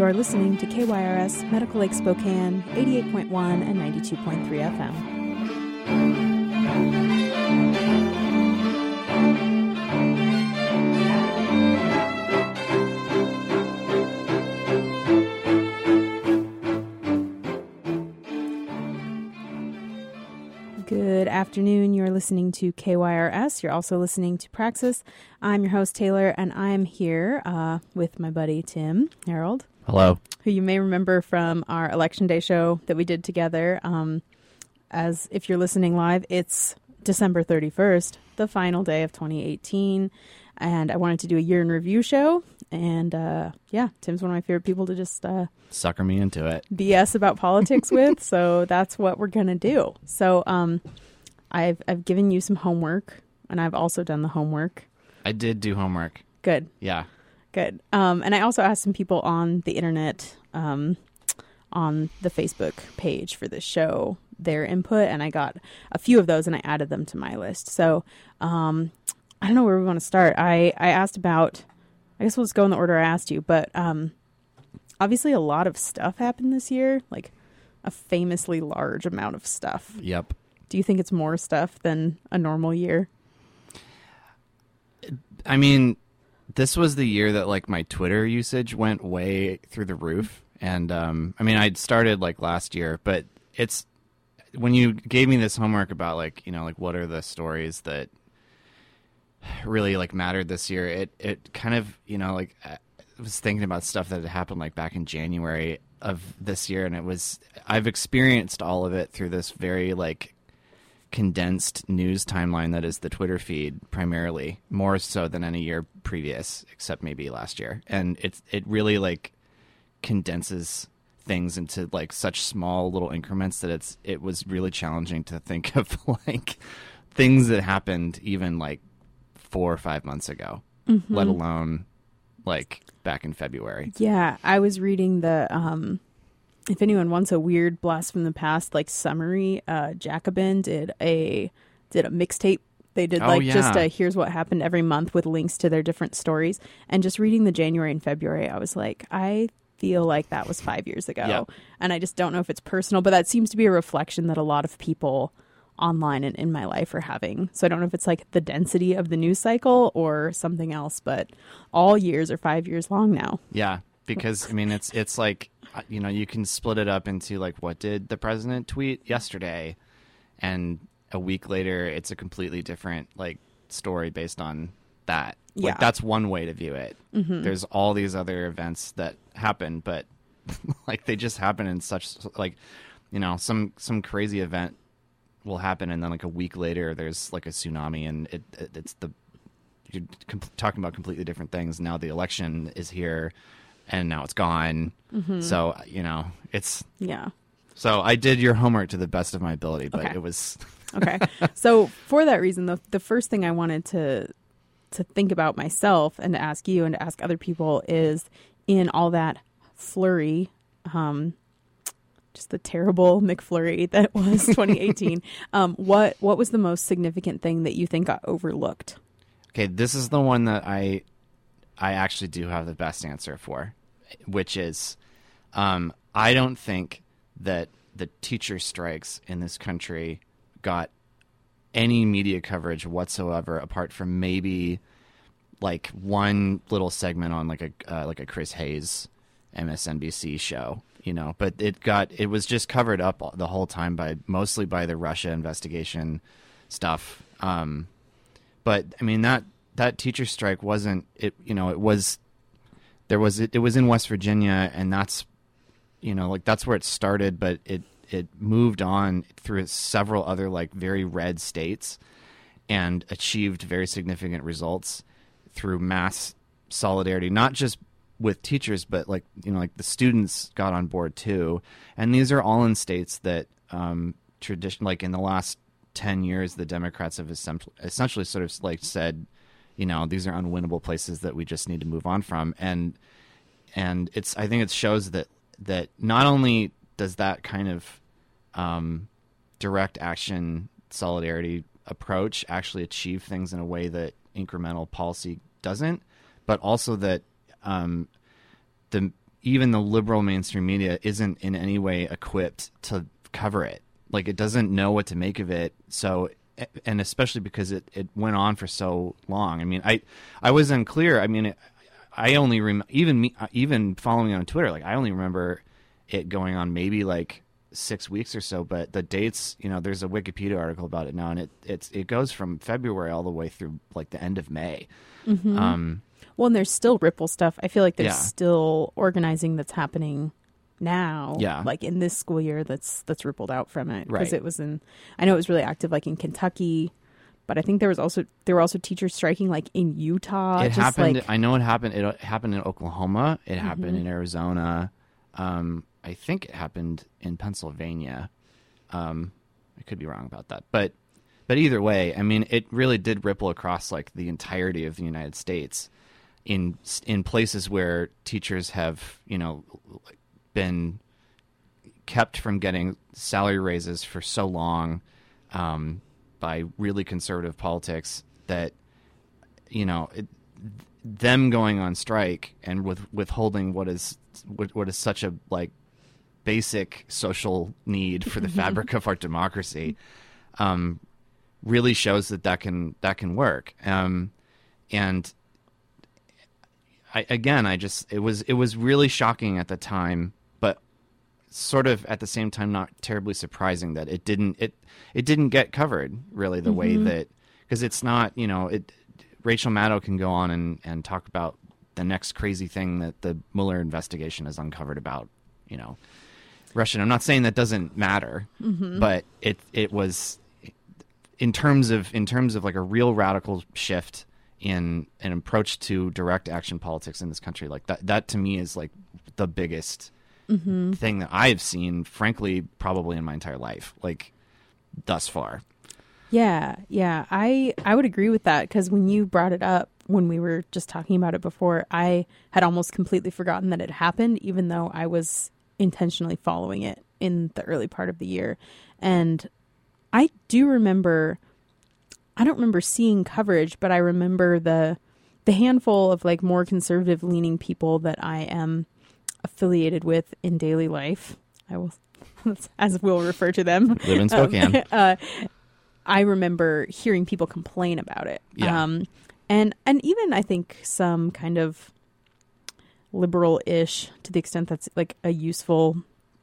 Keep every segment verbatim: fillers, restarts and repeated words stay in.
You're listening to K Y R S Medical Lake Spokane, eighty-eight point one and ninety-two point three F M. Good afternoon. You're listening to K Y R S. You're also listening to Praxis. I'm your host, Taylor, and I'm here uh, with my buddy, Tim Harold. Hello. Who you may remember from our Election Day show that we did together. Um, as if you're listening live, it's December thirty-first, the final day of twenty eighteen. And I wanted to do a year in review show. And uh, yeah, Tim's one of my favorite people to just uh, sucker me into it. B S about politics with. So that's what we're going to do. So um, I've I've given you some homework, and I've also done the homework. I did do homework. Good. Yeah. Good. Um, and I also asked some people on the internet, um, on the Facebook page for this show, their input, and I got a few of those and I added them to my list. So um, I don't know where we want to start. I, I asked about, I guess we'll just go in the order I asked you, but um, obviously a lot of stuff happened this year, like a famously large amount of stuff. Yep. Do you think it's more stuff than a normal year? I mean, this was the year that like my Twitter usage went way through the roof. And um, I mean, I'd started like last year, but it's when you gave me this homework about like, you know, like what are the stories that really like mattered this year? It, it kind of, you know, like I was thinking about stuff that had happened like back in January of this year. And it was, I've experienced all of it through this very like condensed news timeline that is the Twitter feed primarily, more so than any year previous, except maybe last year. And it's it really like condenses things into like such small little increments that it's it was really challenging to think of like things that happened even like four or five months ago, mm-hmm. let alone like back in February. Yeah, I was reading the um if anyone wants a weird blast from the past like summary, uh, Jacobin did a did a mixtape. They did like oh, yeah. just a here's what happened every month with links to their different stories. And just reading the January and February, I was like, I feel like that was five years ago. Yep. And I just don't know if it's personal, but that seems to be a reflection that a lot of people online and in my life are having. So I don't know if it's like the density of the news cycle or something else, but all years are five years long now. Yeah, because I mean, it's it's like, you know, you can split it up into like, what did the president tweet yesterday? And a week later, it's a completely different like story based on that. Yeah. Like, that's one way to view it. Mm-hmm. There's all these other events that happen, but like they just happen in such like, you know, some some crazy event will happen, and then like a week later, there's like a tsunami, and it, it it's the you're com- talking about completely different things. Now the election is here. And now it's gone. Mm-hmm. So, you know, it's... Yeah. So I did your homework to the best of my ability, but okay. it was... Okay. So for that reason, the, the first thing I wanted to to think about myself and to ask you and to ask other people is in all that flurry, um, just the terrible McFlurry that was twenty eighteen, um, what, what was the most significant thing that you think got overlooked? Okay, this is the one that I... I actually do have the best answer for, which is um, I don't think that the teacher strikes in this country got any media coverage whatsoever, apart from maybe like one little segment on like a uh, like a Chris Hayes M S N B C show, you know. But it got it was just covered up the whole time by mostly by the Russia investigation stuff. Um, but I mean that. That teacher strike wasn't it, you know, it was, there was, it, it was in West Virginia, and that's, you know, like that's where it started, but it, it moved on through several other like very red states and achieved very significant results through mass solidarity, not just with teachers, but like, you know, like the students got on board too. And these are all in states that, um, tradition, like in the last ten years, the Democrats have essentially sort of like said, you know, these are unwinnable places that we just need to move on from. And and it's I think it shows that that not only does that kind of um, direct action solidarity approach actually achieve things in a way that incremental policy doesn't, but also that um, the even the liberal mainstream media isn't in any way equipped to cover it. Like, it doesn't know what to make of it. So, and especially because it, it went on for so long. I mean, I I was unclear. I mean, it, I only rem- even me even following it on Twitter, like I only remember it going on maybe like six weeks or so. But the dates, you know, there's a Wikipedia article about it now, and it it's it goes from February all the way through like the end of May. Mm-hmm. Um, well, and there's still Ripple stuff. I feel like there's Yeah. still organizing that's happening now, Yeah. like in this school year, that's that's rippled out from it, because Right. it was in, I know it was really active like in Kentucky, but I think there was also there were also teachers striking like in Utah. it just happened. like, I know it happened. It happened in Oklahoma. It happened in Arizona. Um, I think it happened in Pennsylvania. Um, I could be wrong about that, but but either way, I mean, it really did ripple across like the entirety of the United States, in in places where teachers have, you know, been kept from getting salary raises for so long, um, by really conservative politics, that, you know, it, them going on strike and with withholding what is what, what is such a like basic social need for the fabric of our democracy, um, really shows that that can that can work. Um, and I, again, I just it was it was really shocking at the time, but sort of at the same time not terribly surprising that it didn't it it didn't get covered really the way that, because it's not, you know, it Rachel Maddow can go on and, and talk about the next crazy thing that the Mueller investigation has uncovered about, you know, Russia. I'm not saying that doesn't matter, but it it was in terms of in terms of like a real radical shift in an approach to direct action politics in this country. Like that that to me is like the biggest thing that I've seen, frankly, probably in my entire life, like thus far. yeah, yeah, I I would agree with that, because when you brought it up when we were just talking about it before, I had almost completely forgotten that it happened, even though I was intentionally following it in the early part of the year. And I do remember, I don't remember seeing coverage, but I remember the the handful of like more conservative leaning people that I am affiliated with in daily life. I will, as we'll refer to them. Live in Spokane. Um, uh, I remember hearing people complain about it. Yeah. Um, and, and even I think some kind of liberal-ish, to the extent that's like a useful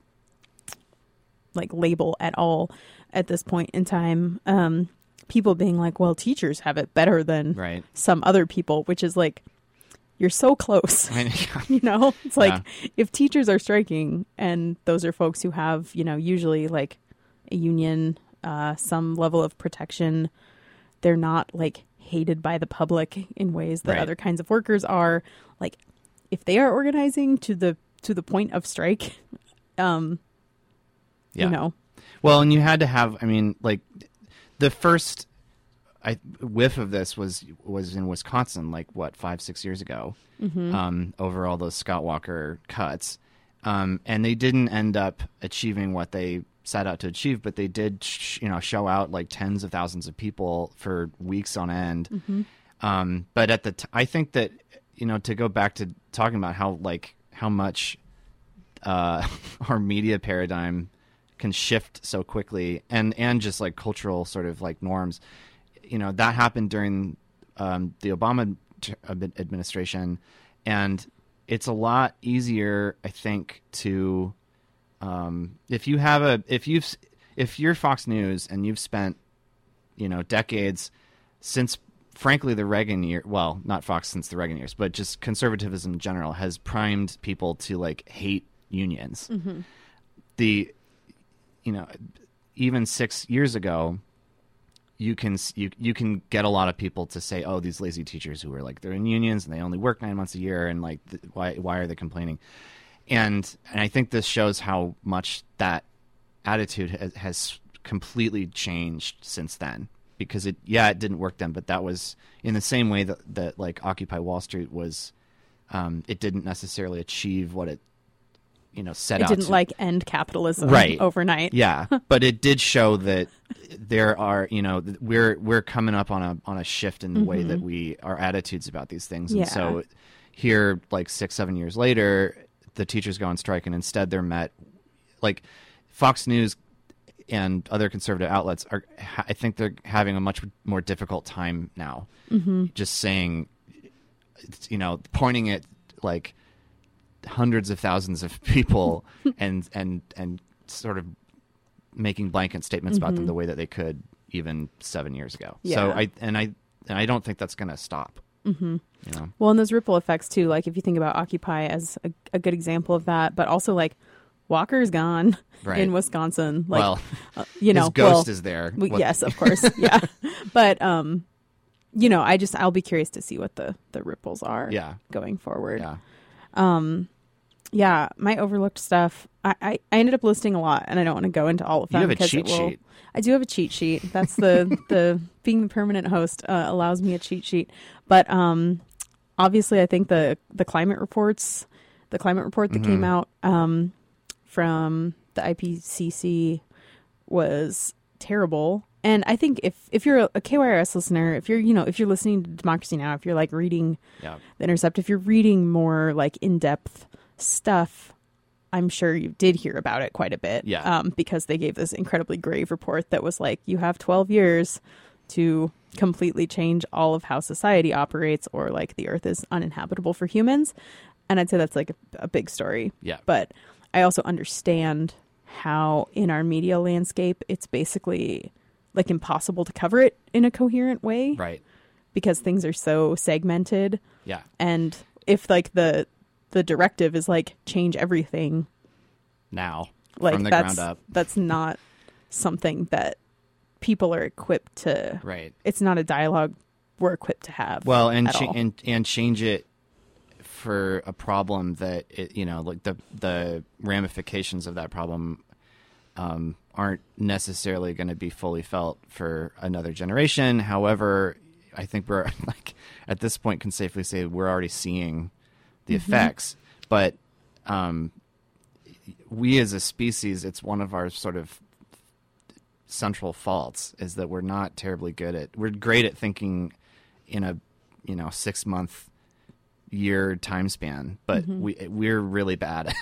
like label at all at this point in time, um, people being like, well, teachers have it better than Right. some other people, which is like, you're so close. I- You know, it's like Yeah. if teachers are striking, and those are folks who have, you know, usually like a union, uh, some level of protection, they're not like hated by the public in ways that Right. other kinds of workers are. Like, if they are organizing to the to the point of strike, um, Yeah. you know, Well, and you had to have, I mean, like the first I, whiff of this was was in Wisconsin, like what, five, six years ago, um, over all those Scott Walker cuts. Um, and they didn't end up achieving what they set out to achieve, but they did, sh- you know, show out like tens of thousands of people for weeks on end. Um, but at the, t- I think that, you know, to go back to talking about how like how much uh, our media paradigm can shift so quickly, and and just like cultural sort of like norms, you know, that happened during um, the Obama t- administration, and it's a lot easier, I think, to um, if you have a if you've if you're Fox News and you've spent, you know, decades since, frankly, the Reagan year, well, not Fox since the Reagan years, but just conservatism in general has primed people to like hate unions. The you know, even six years ago, you can you you can get a lot of people to say, "Oh, these lazy teachers who are like they're in unions and they only work nine months a year, and like th- why why are they complaining?" And and I think this shows how much that attitude has, has completely changed since then. Because it yeah it didn't work then, but that was in the same way that that like Occupy Wall Street was, um, it didn't necessarily achieve what it you know set it out didn't to. like end capitalism Right. overnight. Yeah, but it did show that there are, you know, th- we're we're coming up on a on a shift in the way that we our attitudes about these things, and Yeah. so here, like six seven years later, the teachers go on strike, and instead they're met like Fox News and other conservative outlets are. I think they're having a much more difficult time now. Mm-hmm. Just saying, you know, pointing at like hundreds of thousands of people and and and sort of making blanket statements mm-hmm. about them the way that they could even seven years ago. Yeah. So I and I and I don't think that's going to stop. Mm-hmm. You know? Well, and those ripple effects too. Like if you think about Occupy as a, a good example of that, but also like Walker's gone right. in Wisconsin. Like, well, uh, you know, his ghost well, is there. We, what... Yes, of course. Yeah, but um, you know, I just I'll be curious to see what the the ripples are. Yeah. going forward. Yeah. Um, yeah, my overlooked stuff. I, I, I ended up listing a lot, and I don't want to go into all of them. You have a because cheat it will, sheet. I do have a cheat sheet. That's the the being the permanent host uh, allows me a cheat sheet. But um, obviously, I think the the climate reports, the climate report that Mm-hmm. came out um, from the I P C C was terrible. And I think if, if you're a K Y R S listener, if you're, you know, if you're listening to Democracy Now!, if you're like reading Yeah. The Intercept, if you're reading more like in-depth stuff, I'm sure you did hear about it quite a bit. Yeah. Um, because they gave this incredibly grave report that was like, you have twelve years to completely change all of how society operates, or like the earth is uninhabitable for humans. And I'd say that's like a, a big story. Yeah. But I also understand how in our media landscape, it's basically like impossible to cover it in a coherent way. Right. Because things are so segmented. Yeah. And if like the the directive is like change everything Now. like From the that's ground up. that's not something that people are equipped to. Right. It's not a dialogue we're equipped to have. Well, and at cha- all. and and change it for a problem that it, you know, like the the ramifications of that problem um, aren't necessarily going to be fully felt for another generation. However, I think we're like at this point can safely say we're already seeing the Mm-hmm. effects. But um, we as a species, it's one of our sort of central faults is that we're not terribly good at. We're great at thinking in a you know six month year time span, but Mm-hmm. we we're really bad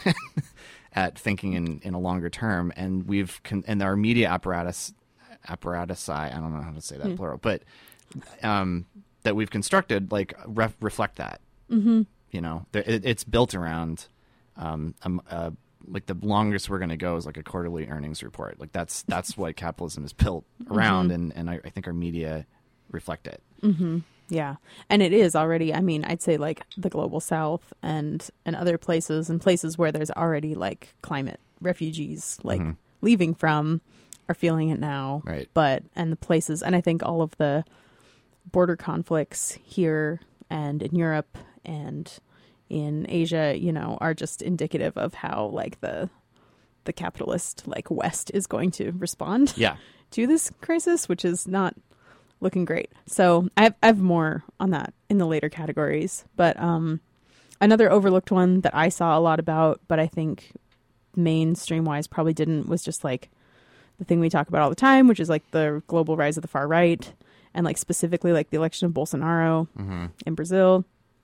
at thinking in, in a longer term, and we've con- and our media apparatus apparatus I don't know how to say that Yeah. plural, but um, that we've constructed like ref- reflect that. Mm-hmm. You know, there, it, it's built around um, um uh, like the longest we're going to go is like a quarterly earnings report. Like that's that's what capitalism is built around, Mm-hmm. and and I, I think our media reflect it. Mm-hmm. Yeah. And it is already, I mean, I'd say like the global south and, and other places and places where there's already like climate refugees like Mhm. leaving from are feeling it now. Right. But, and the places, and I think all of the border conflicts here and in Europe and in Asia, you know, are just indicative of how like the, the capitalist like West is going to respond Yeah. to this crisis, which is not looking great. So I have, I have more on that in the later categories. But um, another overlooked one that I saw a lot about, but I think mainstream wise probably didn't, was just like the thing we talk about all the time, which is like the global rise of the far right, and like specifically like the election of Bolsonaro Mm-hmm. in Brazil.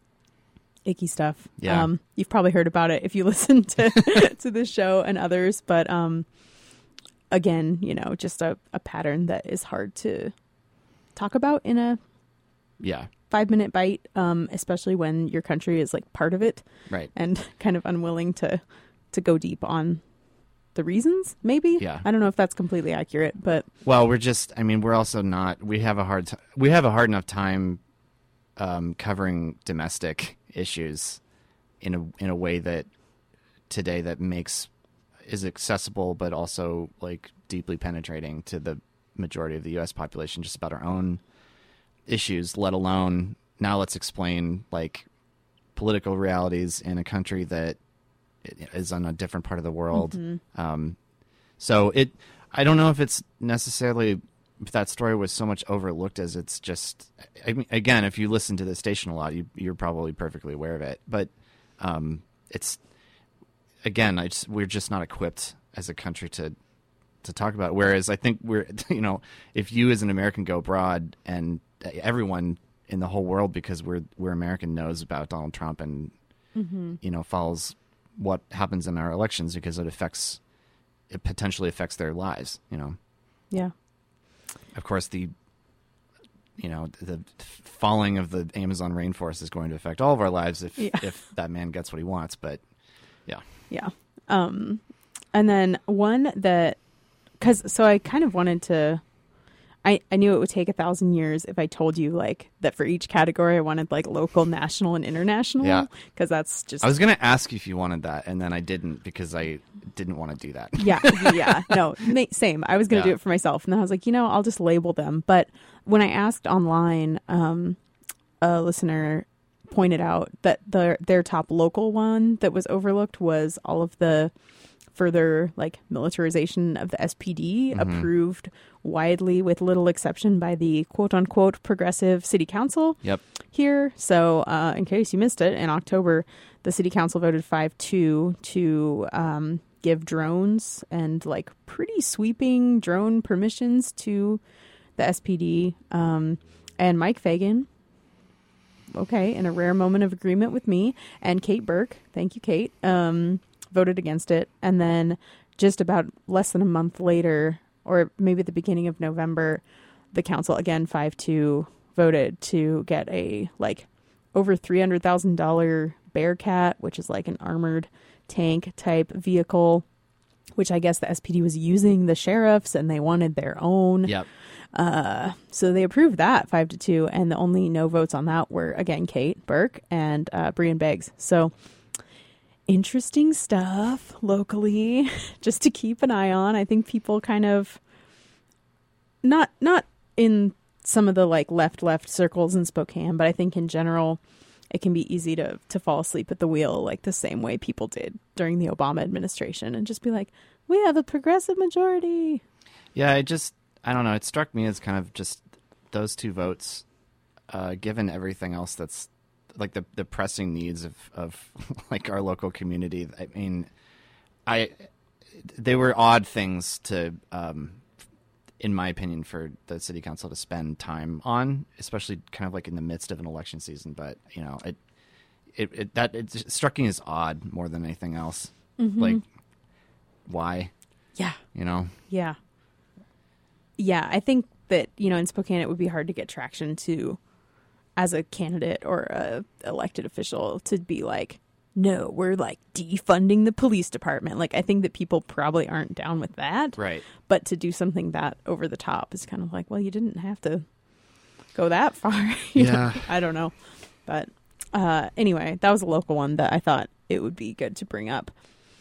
Icky stuff. Yeah. Um, you've probably heard about it if you listen to to this show and others. But um, again, you know, just a, a pattern that is hard to talk about in a Yeah. five minute bite, um, especially when your country is like part of it Right. and kind of unwilling to to go deep on the reasons. Maybe. Yeah. I don't know if that's completely accurate, but Well, we're just. I mean, we're also not. We have a hard. T- we have a hard enough time um, covering domestic issues in a in a way that today that makes is accessible, but also like deeply penetrating to the majority of the U S population, just about our own issues. Let alone now, let's explain like political realities in a country that is on a different part of the world. Mm-hmm. Um, so it, I don't know if it's necessarily if that story was so much overlooked as it's just. I mean, again, if you listen to the station a lot, you, you're probably perfectly aware of it. But um, it's again, I just, we're just not equipped as a country to to talk about it. Whereas I think we're, you know, if you as an American go abroad and everyone in the whole world, because we're we're American, knows about Donald Trump and mm-hmm. you know follows what happens in our elections because it affects, it potentially affects their lives, you know? Yeah. Of course, the, you know, the falling of the Amazon rainforest is going to affect all of our lives if, yeah. if that man gets what he wants. But yeah. Yeah. Um, and then one that, cause so I kind of wanted to, I, I knew it would take a thousand years if I told you like that for each category I wanted like local, national, and international. Yeah. Cause that's just. I was going to ask you if you wanted that, and then I didn't because I didn't want to do that. Yeah. Yeah. No, same. I was going to Yeah. do it for myself. And then I was like, you know, I'll just label them. But when I asked online, um, a listener pointed out that the, their top local one that was overlooked was all of the further like militarization of the S P D, Mm-hmm. approved widely with little exception by the quote unquote progressive city council Yep. here. So uh, in case you missed it, in October, the city council voted five two to um, give drones and like pretty sweeping drone permissions to the S P D. Um, and Mike Fagan, okay, in a rare moment of agreement with me, and Kate Burke, thank you, Kate, um, voted against it. And then just about less than a month later, or maybe at the beginning of November, the council again five two voted to get a like over three hundred thousand dollars Bearcat, which is like an armored tank type vehicle, which I guess the S P D was using the sheriffs and they wanted their own. Yep. Uh, so they approved that five to two, and the only no votes on that were again Kate Burke and uh, Brian Beggs. So interesting stuff locally, just to keep an eye on. I think people kind of not not in some of the like left left circles in Spokane, but I think in general it can be easy to to fall asleep at the wheel like the same way people did during the Obama administration and just be like, we have a progressive majority. Yeah, it just, I don't know, it struck me as kind of just those two votes, uh, given everything else that's like the, the pressing needs of, of like our local community. I mean, I, they were odd things to, um, in my opinion, for the city council to spend time on, especially kind of like in the midst of an election season. But, you know, it, it, it that it struck me as odd more than anything else. Mm-hmm. Like, why? Yeah. You know? Yeah. Yeah. I think that, you know, in Spokane, it would be hard to get traction to, as a candidate or a elected official, to be like, no, we're like defunding the police department. Like, I think that people probably aren't down with that. Right. But to do something that over the top is kind of like, well, you didn't have to go that far. you Yeah. know? I don't know. But uh, anyway, that was a local one that I thought it would be good to bring up.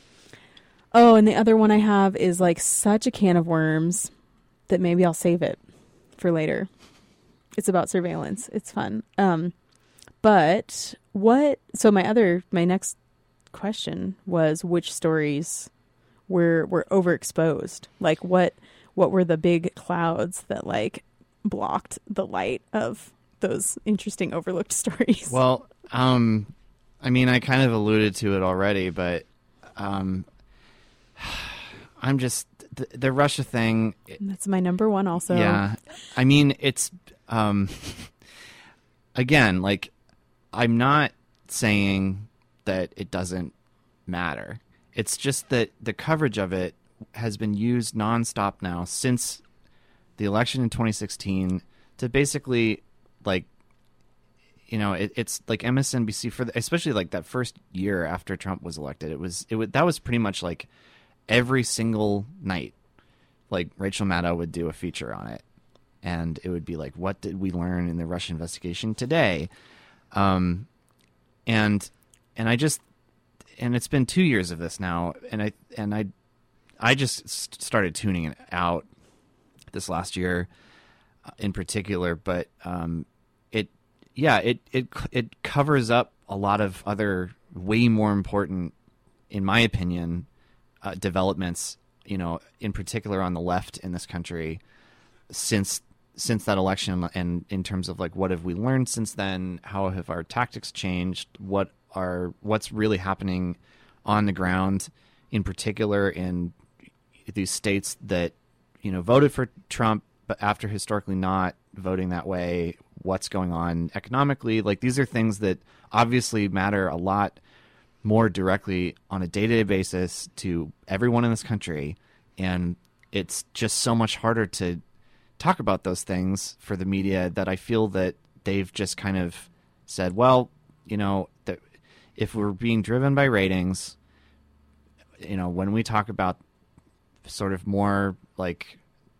Oh, and the other one I have is like such a can of worms that maybe I'll save it for later. It's about surveillance. It's fun. Um, but what, so my other, my next question was which stories were, were overexposed? Like what, what were the big clouds that like blocked the light of those interesting overlooked stories? Well, um, I mean, I kind of alluded to it already, but, um, I'm just, the, the Russia thing. That's my number one also. Yeah. I mean, it's, um, again, like, I'm not saying that it doesn't matter. It's just that the coverage of it has been used nonstop now since the election in twenty sixteen to basically, like, you know, it, it's like M S N B C for the, especially like that first year after Trump was elected. It was it would that was pretty much like every single night, like Rachel Maddow would do a feature on it, and it would be like, what did we learn in the Russia investigation today? Um, and and I just and it's been two years of this now, and I and I I just started tuning it out this last year, uh, in particular. But um, it yeah it it it covers up a lot of other way more important, in my opinion, uh, developments. You know, in particular on the left in this country since. since that election, and in terms of like what have we learned since then, how have our tactics changed, what are what's really happening on the ground, in particular in these states that, you know, voted for Trump but after historically not voting that way, what's going on economically. Like, these are things that obviously matter a lot more directly on a day-to-day basis to everyone in this country, and it's just so much harder to talk about those things for the media that I feel that they've just kind of said, well, you know, that if we're being driven by ratings, you know, when we talk about sort of more like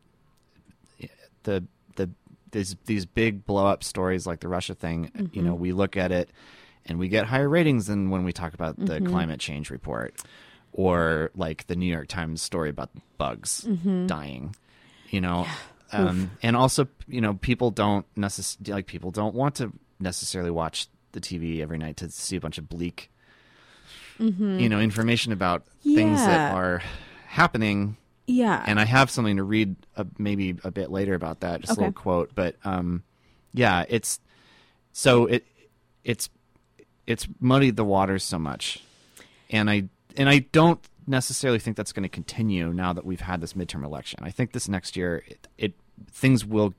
the the these these big blow up stories like the Russia thing, mm-hmm. you know, we look at it and we get higher ratings than when we talk about the mm-hmm. climate change report or like the New York Times story about bugs mm-hmm. dying, you know. Yeah. Um, and also, you know, people don't necessarily like people don't want to necessarily watch the T V every night to see a bunch of bleak, mm-hmm. you know, information about yeah. things that are happening. Yeah. And I have something to read a, maybe a bit later about that, just okay. a little quote. But um, yeah, it's so it it's it's muddied the waters so much, and I and I don't necessarily think that's going to continue now that we've had this midterm election. I think this next year, it, it things will.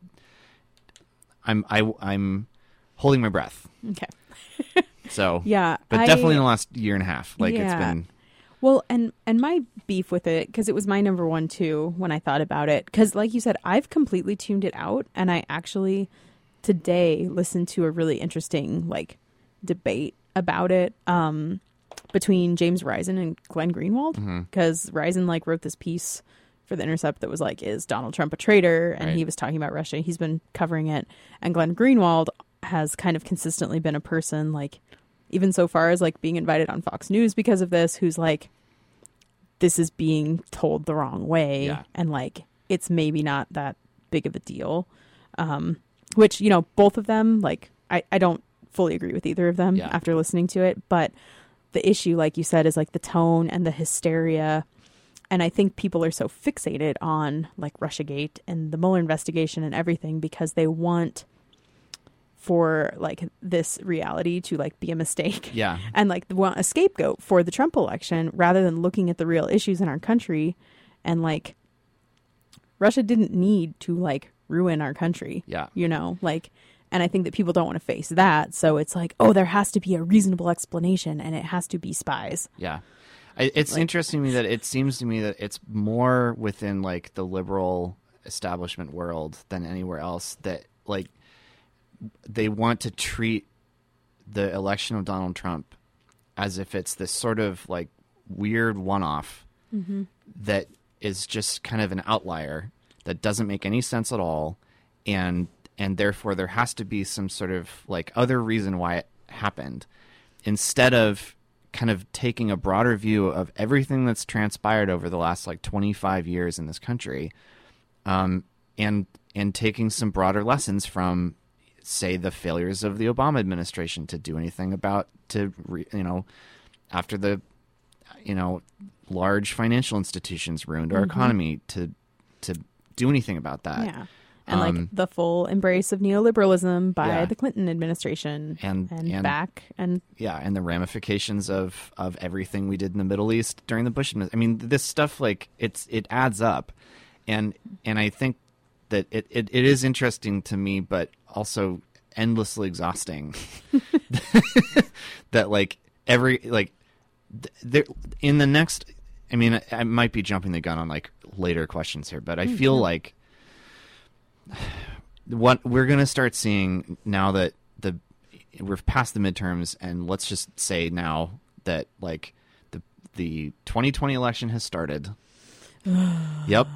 I'm I, I'm holding my breath. Okay. So yeah, but I, definitely in the last year and a half, like yeah. it's been. Well, and and my beef with it, because it was my number one too when I thought about it, because like you said, I've completely tuned it out, and I actually today listened to a really interesting like debate about it um, between James Risen and Glenn Greenwald, because mm-hmm. Risen like wrote this piece for The Intercept that was like, is Donald Trump a traitor? And right. he was talking about Russia. He's been covering it, and Glenn Greenwald has kind of consistently been a person like, even so far as like being invited on Fox News because of this, who's like, this is being told the wrong way. Yeah. And like, it's maybe not that big of a deal. Um, which, you know, both of them, like, I, I don't fully agree with either of them yeah. after listening to it. But the issue, like you said, is like the tone and the hysteria. And I think people are so fixated on like Russiagate and the Mueller investigation and everything because they want for like this reality to like be a mistake. Yeah. And like want a scapegoat for the Trump election rather than looking at the real issues in our country. And like Russia didn't need to like ruin our country. Yeah. You know, like, and I think that people don't want to face that. So it's like, oh, there has to be a reasonable explanation and it has to be spies. Yeah. I, it's like, interesting to me that it seems to me that it's more within like the liberal establishment world than anywhere else that like they want to treat the election of Donald Trump as if it's this sort of like weird one-off mm-hmm. that is just kind of an outlier that doesn't make any sense at all. And, and therefore there has to be some sort of like other reason why it happened instead of kind of taking a broader view of everything that's transpired over the last like twenty-five years in this country. Um, and, and taking some broader lessons from, say, the failures of the Obama administration to do anything about, to, re, you know, after the, you know, large financial institutions ruined our mm-hmm. economy, to to do anything about that. Yeah. And um, like the full embrace of neoliberalism by yeah. the Clinton administration and, and, and back. And yeah. And the ramifications of, of everything we did in the Middle East during the Bush administration. I mean, this stuff, like, it's, it adds up. And, and I think that it, it, it is interesting to me, but also endlessly exhausting that like every, like th- there in the next, I mean, I, I might be jumping the gun on like later questions here, but I mm-hmm. feel like what we're going to start seeing now that the we're past the midterms, and let's just say now that like the the twenty twenty election has started. Yep.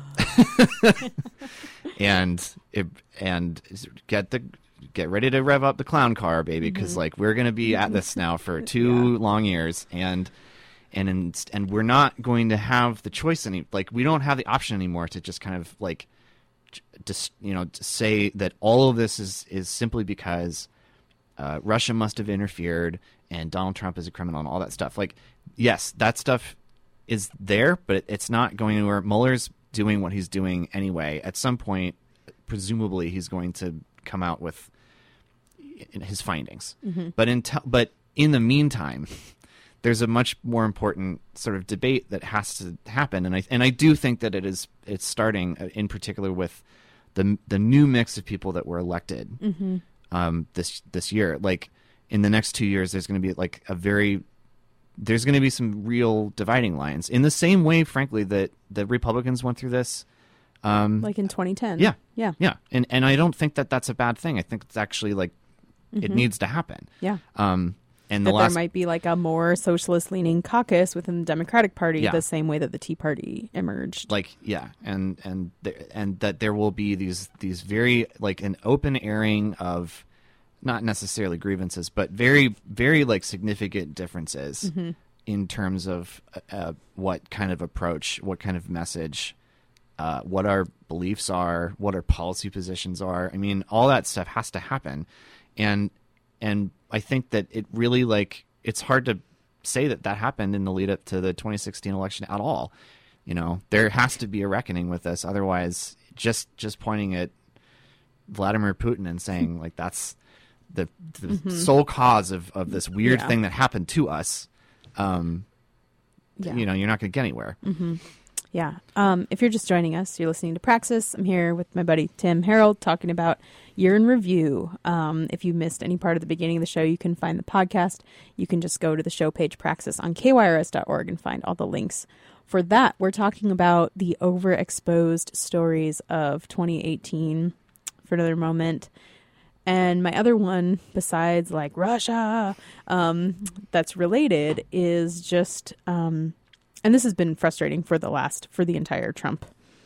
and it, and get the get ready to rev up the clown car, baby, because mm-hmm. like we're going to be at this now for two yeah. long years, and and in, and we're not going to have the choice any like we don't have the option anymore to just kind of like just you know to say that all of this is is simply because uh, Russia must have interfered and Donald Trump is a criminal and all that stuff. Like, yes, that stuff is there, but it's not going anywhere. Mueller's doing what he's doing anyway. At some point, presumably, he's going to come out with his findings. Mm-hmm. But in te- but in the meantime, there's a much more important sort of debate that has to happen, and I and I do think that it is it's starting in particular with the the new mix of people that were elected mm-hmm. um, this this year. Like in the next two years, there's going to be like a very there's going to be some real dividing lines in the same way, frankly, that the Republicans went through this. Um, like in twenty ten. Yeah. Yeah. Yeah. And, and I don't think that that's a bad thing. I think it's actually like, mm-hmm. it needs to happen. Yeah. Um, and the that last... there might be like a more socialist leaning caucus within the Democratic Party, yeah. the same way that the Tea Party emerged. Like, yeah. And, and, th- and that there will be these, these very like an open airing of not necessarily grievances, but very, very like significant differences mm-hmm. in terms of uh, what kind of approach, what kind of message, uh, what our beliefs are, what our policy positions are. I mean, all that stuff has to happen. And, and I think that it really like, it's hard to say that that happened in the lead up to the twenty sixteen election at all. You know, there has to be a reckoning with this. Otherwise, just, just pointing at Vladimir Putin and saying like, that's the, the mm-hmm. sole cause of, of this weird yeah. thing that happened to us. Um, yeah. You know, you're not going to get anywhere. Mm-hmm. Yeah. Um, if you're just joining us, you're listening to Praxis. I'm here with my buddy Tim Harold talking about Year in Review. Um, if you missed any part of the beginning of the show, you can find the podcast. You can just go to the show page Praxis on K Y R S dot org and find all the links. For that, we're talking about the overexposed stories of twenty eighteen for another moment. And my other one, besides like Russia, um, that's related is just... Um, and this has been frustrating for the last, for the entire Trump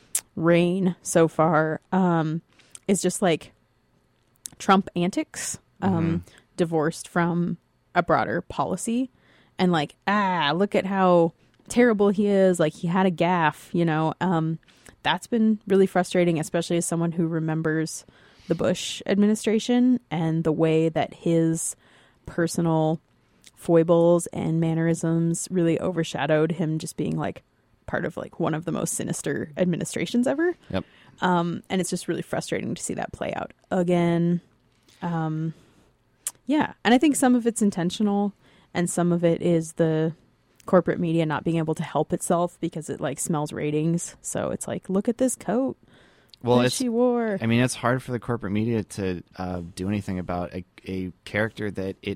reign so far, um, is just like Trump antics, um, mm-hmm. divorced from a broader policy. And like, ah, look at how terrible he is. Like he had a gaffe, you know, um, that's been really frustrating, especially as someone who remembers the Bush administration and the way that his personal foibles and mannerisms really overshadowed him just being like part of like one of the most sinister administrations ever. Yep. Um, and it's just really frustrating to see that play out again. Um, yeah. And I think some of it's intentional and some of it is the corporate media not being able to help itself because it like smells ratings. So it's like, look at this coat. Well, that it's, she wore. I mean, it's hard for the corporate media to uh, do anything about a, a character that it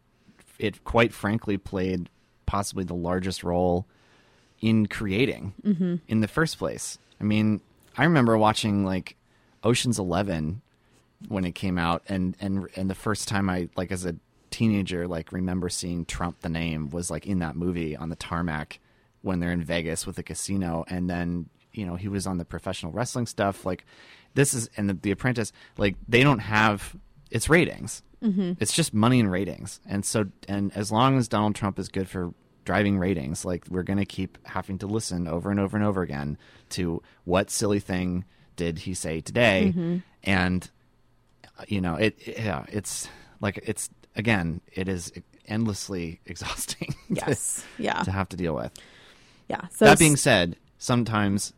it quite frankly played possibly the largest role in creating mm-hmm. in the first place. I mean, I remember watching like Ocean's Eleven when it came out, and and and the first time I like as a teenager like remember seeing Trump the name was like in that movie on the tarmac when they're in Vegas with the casino, and then you know he was on the professional wrestling stuff. Like this is and the, the Apprentice, like they don't have it's ratings. Mm-hmm. It's just money and ratings. And so, and as long as Donald Trump is good for driving ratings, like we're going to keep having to listen over and over and over again to what silly thing did he say today. Mm-hmm. And, you know, it, it, yeah, it's like, it's, again, it is endlessly exhausting. Yes. to, yeah. to have to deal with. Yeah. So that being said, sometimes,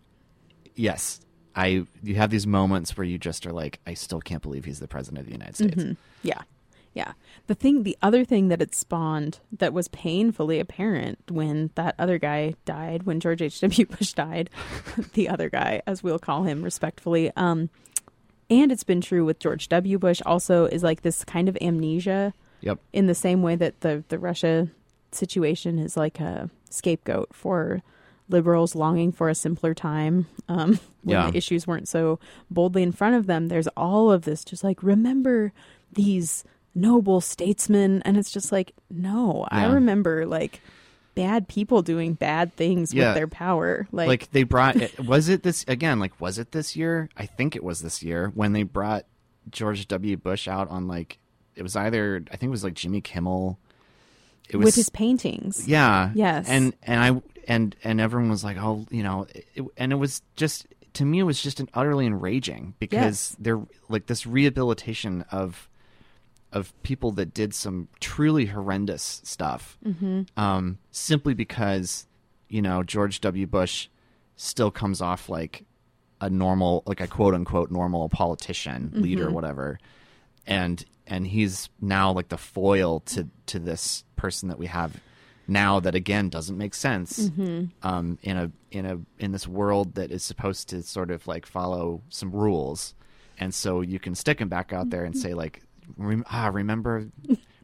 yes, I you have these moments where you just are like, I still can't believe he's the president of the United States. Mm-hmm. Yeah. Yeah. The thing, the other thing that it spawned that was painfully apparent when that other guy died, when George H W. Bush died, the other guy, as we'll call him respectfully, um, and it's been true with George W. Bush also, is like this kind of amnesia. Yep. In the same way that the, the Russia situation is like a scapegoat for liberals longing for a simpler time, um, when yeah. the issues weren't so boldly in front of them. There's all of this just like, remember these noble statesmen. And it's just like, no, yeah. I remember like bad people doing bad things yeah. with their power. Like, like they brought, was it this, again, like, was it this year? I think it was this year when they brought George W. Bush out on like, it was either, I think it was like Jimmy Kimmel. It was, with his paintings. Yeah. Yes. And, and I, and, and everyone was like, oh, you know, it, and it was just, to me, it was just an utterly enraging because yes. they're like this rehabilitation of, of people that did some truly horrendous stuff, mm-hmm. um, simply because, you know, George W. Bush still comes off like a normal, like a quote unquote normal politician, mm-hmm. leader, whatever. And, and he's now like the foil to, to this person that we have now that again doesn't make sense mm-hmm. um, in a in a in this world that is supposed to sort of like follow some rules, and so you can stick him back out there and say like, Rem- ah, remember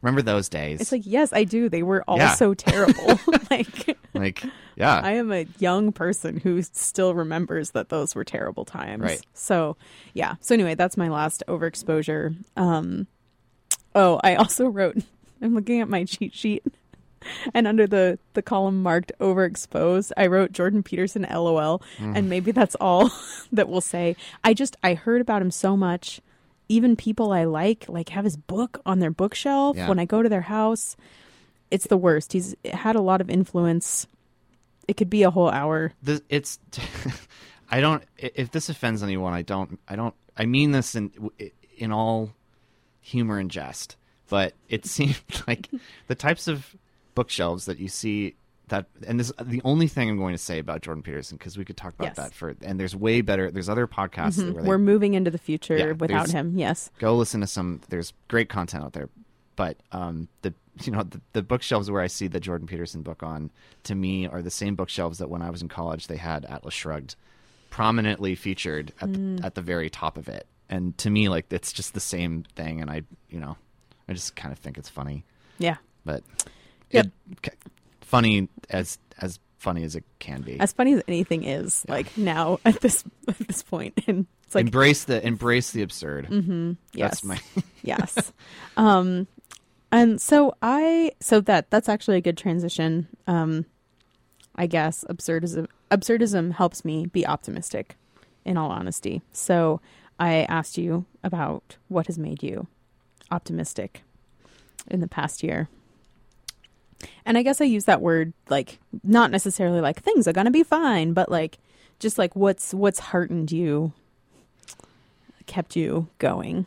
Remember those days? It's like, yes, I do. They were all Yeah. so terrible. like, like, yeah. I am a young person who still remembers that those were terrible times. Right. So, yeah. So anyway, that's my last overexposure. Um, oh, I also wrote, I'm looking at my cheat sheet, and under the, the column marked overexposed, I wrote Jordan Peterson, LOL. Mm. And maybe that's all that we'll say. I just, I heard about him so much. Even people I like, like have his book on their bookshelf. Yeah. When I go to their house, it's the worst. He's had a lot of influence. It could be a whole hour. This, it's I don't if this offends anyone, I don't I don't I mean this in in all humor and jest, but it seems like the types of bookshelves that you see that, and this the only thing I'm going to say about Jordan Peterson, because we could talk about Yes. that for, and there's way better, there's other podcasts Mhm. where they We're moving into the future Yeah, without there's- him. Yes. go listen to some, there's great content out there, but um the you know the, the bookshelves where I see the Jordan Peterson book on, to me, are the same bookshelves that when I was in college they had Atlas Shrugged prominently featured at Mm. the, at the very top of it, and to me, like, it's just the same thing, and I you know I just kind of think it's funny, Yeah. but Yep. it, funny as as funny as it can be. As funny as anything is, like now at this at this point, and it's like, embrace the embrace the absurd. mm-hmm, yes, That's my yes. Um, and so I, so that that's actually a good transition. Um, I guess absurdism absurdism helps me be optimistic, in all honesty. So I asked you about what has made you optimistic in the past year. And I guess I use that word, like, not necessarily like things are going to be fine, but like just like what's what's heartened you, kept you going.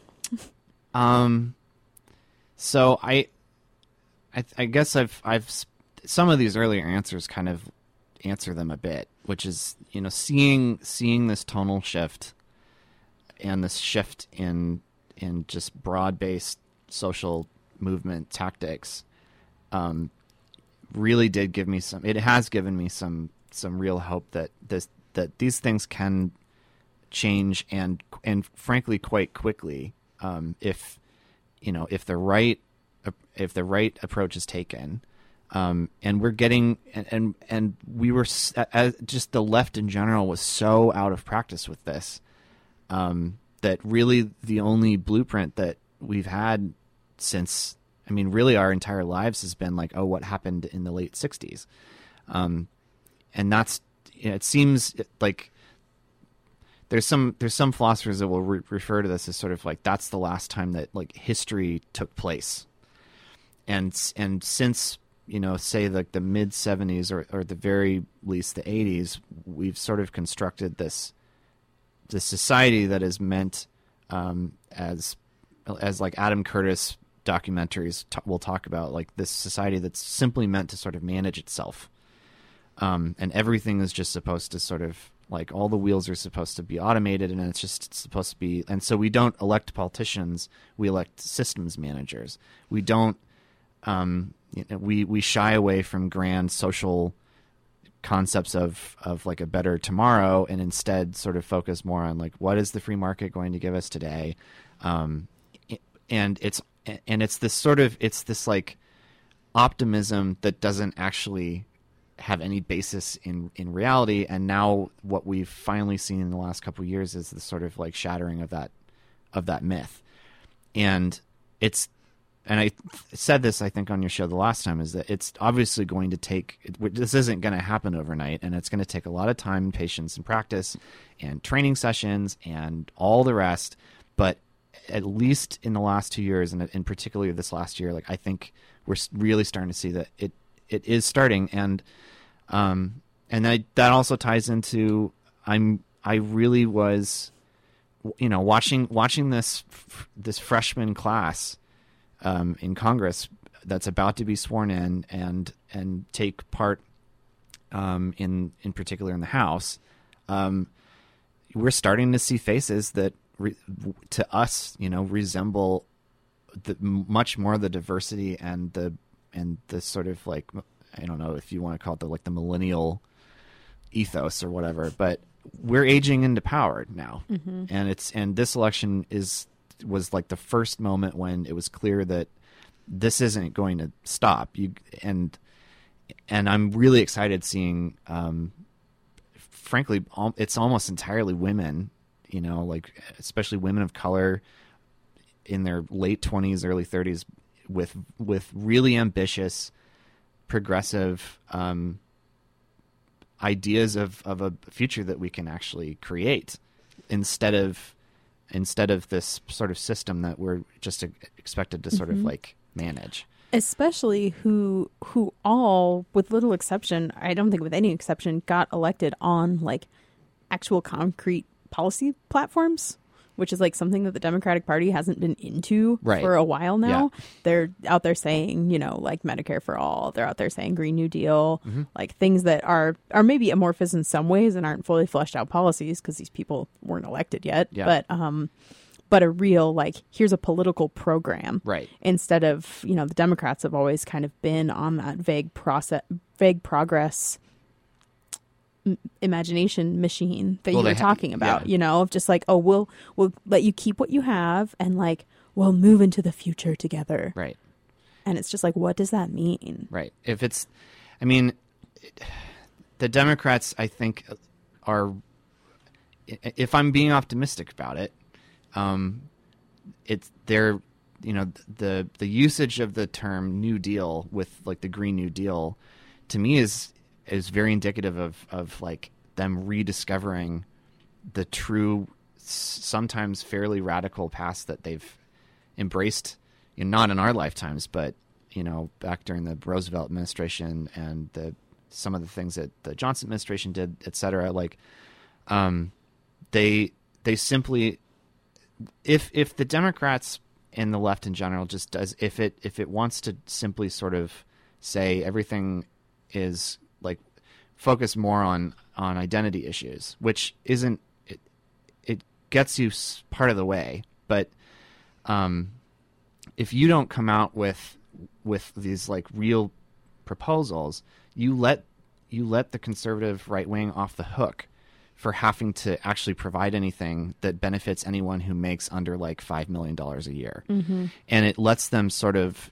Um, so I, I, I guess I've, I've, sp- some of these earlier answers kind of answer them a bit, which is, you know, seeing, seeing this tonal shift and this shift in, in just broad-based social movement tactics, um, really did give me some, it has given me some, some real hope that this, that these things can change, and, and frankly, quite quickly. Um, if, you know, if the right, if the right approach is taken, um, and we're getting, and, and, and we were, as, just the left in general was so out of practice with this, um, that really the only blueprint that we've had since, I mean, really our entire lives has been like, oh, what happened in the late sixties? Um, and that's, you know, it seems like, There's some there's some philosophers that will re- refer to this as sort of like that's the last time that like history took place, and and since, you know, say like the mid seventies or or at the very least the eighties, we've sort of constructed this this society that is meant um, as as like Adam Curtis documentaries t- will talk about, like this society that's simply meant to sort of manage itself, um, and everything is just supposed to sort of, like, all the wheels are supposed to be automated, and it's just supposed to be, and so we don't elect politicians, we elect systems managers. We don't, um, you know, we, we shy away from grand social concepts of, of like a better tomorrow, and instead sort of focus more on like, what is the free market going to give us today? Um, and it's, and it's this sort of, it's this like optimism that doesn't actually have any basis in, in reality. And now what we've finally seen in the last couple of years is the sort of like shattering of that, of that myth. And it's, and I said this, I think, on your show the last time, is that it's obviously going to take, this isn't going to happen overnight, and it's going to take a lot of time, patience, and practice, and training sessions, and all the rest. But at least in the last two years, and in particular this last year, like, I think we're really starting to see that it, it is starting. And, um, and I, that also ties into, I'm, I really was, you know, watching, watching this, this freshman class, um, in Congress that's about to be sworn in and, and take part, um, in, in particular in the House. Um, we're starting to see faces that re, to us, you know, resemble the, much more the diversity and the, and the sort of like, I don't know if you want to call it the, like the millennial ethos or whatever, but we're aging into power now. Mm-hmm. And it's, and this election is, was like the first moment when it was clear that this isn't going to stop. You and and I'm really excited seeing, um, frankly, al- it's almost entirely women. You know, like especially women of color in their late twenties, early thirties, with with really ambitious, progressive um, ideas of, of a future that we can actually create, instead of instead of this sort of system that we're just expected to sort mm-hmm. of like manage. Especially who who all, with little exception, I don't think with any exception, got elected on like actual concrete policy platforms, which is like something that the Democratic Party hasn't been into right. for a while now. Yeah. They're out there saying, you know, like Medicare for all. They're out there saying Green New Deal, mm-hmm. like things that are, are maybe amorphous in some ways and aren't fully fleshed out policies because these people weren't elected yet. Yeah. But, um, but a real, like, here's a political program. Right. Instead of, you know, the Democrats have always kind of been on that vague process, vague progress imagination machine that well, you were ha- talking about, yeah. you know, of just like, oh, we'll we'll let you keep what you have and like we'll move into the future together. Right. And it's just like, what does that mean? Right. If it's, I mean, it, the Democrats, I think, are, if I'm being optimistic about it, um, it's they're, you know, the the usage of the term New Deal with like the Green New Deal, to me is. is very indicative of, of like them rediscovering the true, sometimes fairly radical past that they've embraced, you know, not in our lifetimes, but, you know, back during the Roosevelt administration and the, some of the things that the Johnson administration did, et cetera. Like, um, they, they simply, if, if the Democrats and the left in general just does, if it, if it wants to simply sort of say everything is, like focus more on, on identity issues, which isn't, it, it gets you part of the way. But, um, if you don't come out with, with these like real proposals, you let, you let the conservative right wing off the hook for having to actually provide anything that benefits anyone who makes under like five million dollars a year. Mm-hmm. And it lets them sort of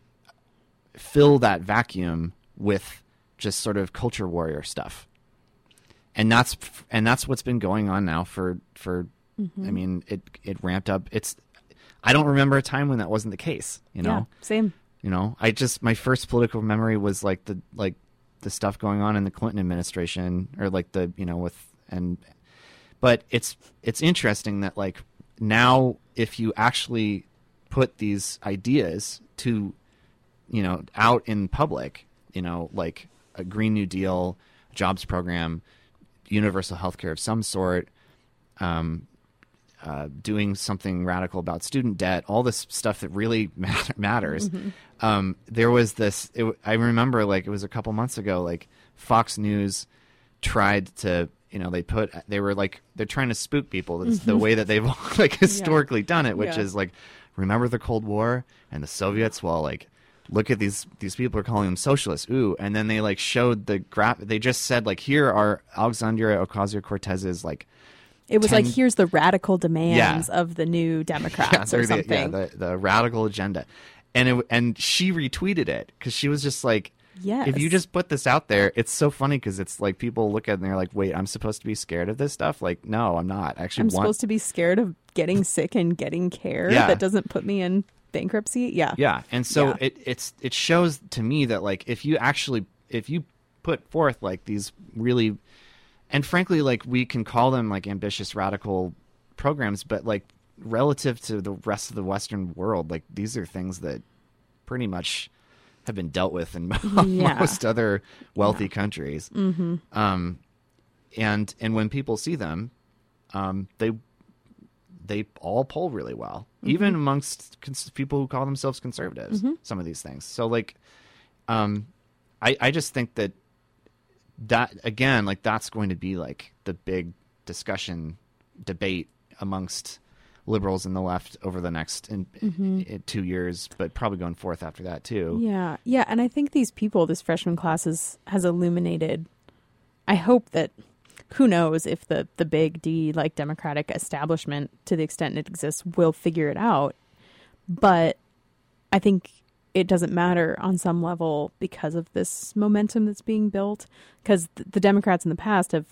fill that vacuum with just sort of culture warrior stuff. And that's, and that's what's been going on now for, for, mm-hmm. I mean, it, it ramped up. It's, I don't remember a time when that wasn't the case, you know? Yeah, same. You know, I just, my first political memory was like the, like the stuff going on in the Clinton administration or like the, you know, with, and, but it's, it's interesting that like now if you actually put these ideas to, you know, out in public, you know, like, a Green New Deal, jobs program, universal health care of some sort, um, uh, doing something radical about student debt, all this stuff that really matter, matters. Mm-hmm. Um, there was this, it, I remember like it was a couple months ago, like Fox News tried to, you know, they put, they were like, they're trying to spook people. That's mm-hmm. the way that they've like historically yeah. done it, which yeah. is like, remember the Cold War and the Soviets? Well, like, look at these these people are calling them socialists. Ooh, and then they like showed the graph. They just said like, here are Alexandria Ocasio-Cortez's like. It was ten... like, here's the radical demands yeah. of the new Democrats yeah, or something. The, yeah, the, the radical agenda, and it, and she retweeted it because she was just like, yes. if you just put this out there, it's so funny because it's like people look at it and they're like, wait, I'm supposed to be scared of this stuff? Like, no, I'm not. Actually, I'm want... supposed to be scared of getting sick and getting care yeah. that doesn't put me in bankruptcy. Yeah. Yeah. And so yeah. it it's it shows to me that like if you actually if you put forth like these really, and frankly, like we can call them like ambitious radical programs, but like relative to the rest of the Western world, like these are things that pretty much have been dealt with in yeah. most other wealthy yeah. countries. Mm-hmm. Um, and and when people see them, um, they they all poll really well, mm-hmm. even amongst cons- people who call themselves conservatives, mm-hmm. some of these things. So like, um, I, I just think that that again, like that's going to be like the big discussion debate amongst liberals and the left over the next in, mm-hmm. in two years, but probably going forth after that too. Yeah. Yeah. And I think these people, this freshman class is, has illuminated, I hope that, who knows if the, the big D, like Democratic establishment, to the extent it exists, will figure it out. But I think it doesn't matter on some level because of this momentum that's being built. Because th- the Democrats in the past have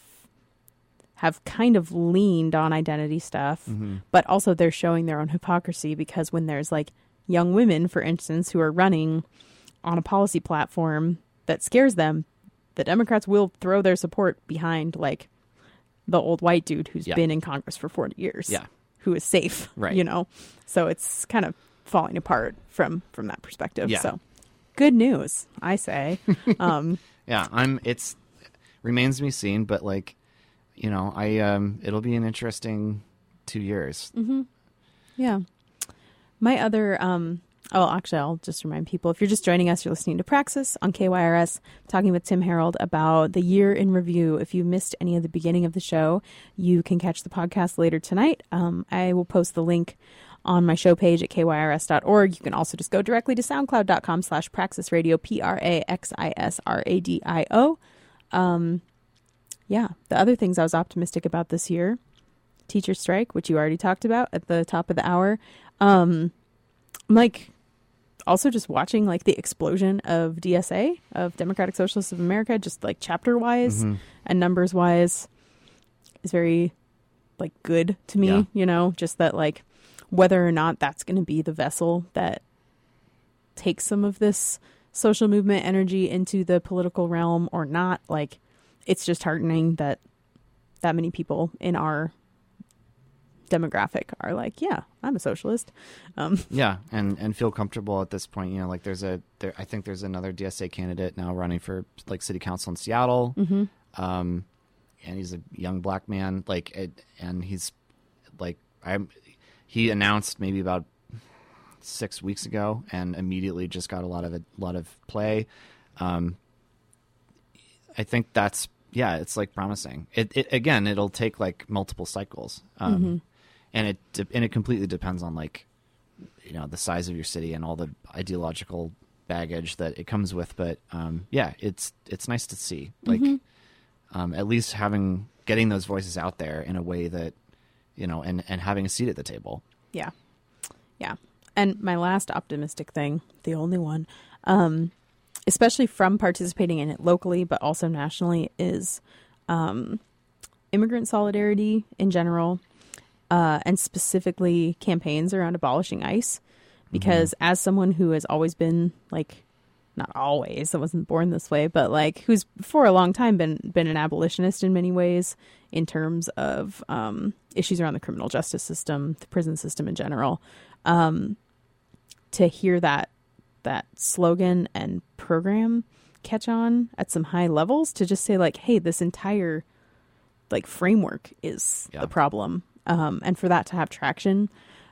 have kind of leaned on identity stuff, mm-hmm. but also they're showing their own hypocrisy, because when there's like young women, for instance, who are running on a policy platform that scares them, the Democrats will throw their support behind like the old white dude who's yeah. been in Congress for forty years, yeah. who is safe, right? You know, so it's kind of falling apart from from that perspective. Yeah. So good news, I say. um, yeah, I'm. It's remains to be seen, but like, you know, I um, it'll be an interesting two years. Mm-hmm. Yeah. My other, um, oh, actually, I'll just remind people, if you're just joining us, you're listening to Praxis on K Y R S, talking with Tim Harold about the year in review. If you missed any of the beginning of the show, you can catch the podcast later tonight. Um, I will post the link on my show page at K Y R S dot org. You can also just go directly to soundcloud.com slash Praxis Radio, P R A X I S R A D I O. Um, yeah, the other things I was optimistic about this year, teacher strike, which you already talked about at the top of the hour. Um, I'm like also just watching like the explosion of D S A, of Democratic Socialists of America, just like chapter wise mm-hmm. and numbers wise, is very like good to me, yeah. you know, just that like whether or not that's going to be the vessel that takes some of this social movement energy into the political realm or not, like it's just heartening that that many people in our demographic are like, yeah, I'm a socialist. Um, yeah, and and feel comfortable at this point. You know, like there's a there. I think there's another D S A candidate now running for like city council in Seattle, mm-hmm. um, and he's a young black man. Like, it, and he's like, I'm. He announced maybe about six weeks ago, and immediately just got a lot of a lot of play. Um, I think that's yeah, it's like promising. It, it again, it'll take like multiple cycles. Um, mm-hmm. And it and it completely depends on like, you know, the size of your city and all the ideological baggage that it comes with. But um, yeah, it's it's nice to see like mm-hmm. um, at least having getting those voices out there in a way that, you know, and, and having a seat at the table. Yeah, yeah. And my last optimistic thing, the only one, um, especially from participating in it locally, but also nationally, is um, immigrant solidarity in general. Uh, and specifically campaigns around abolishing ICE, because mm-hmm. as someone who has always been like, not always, I wasn't born this way, but like who's for a long time been been an abolitionist in many ways in terms of um, issues around the criminal justice system, the prison system in general, um, to hear that that slogan and program catch on at some high levels, to just say like, hey, this entire like framework is yeah. the problem. Um, and for that to have traction,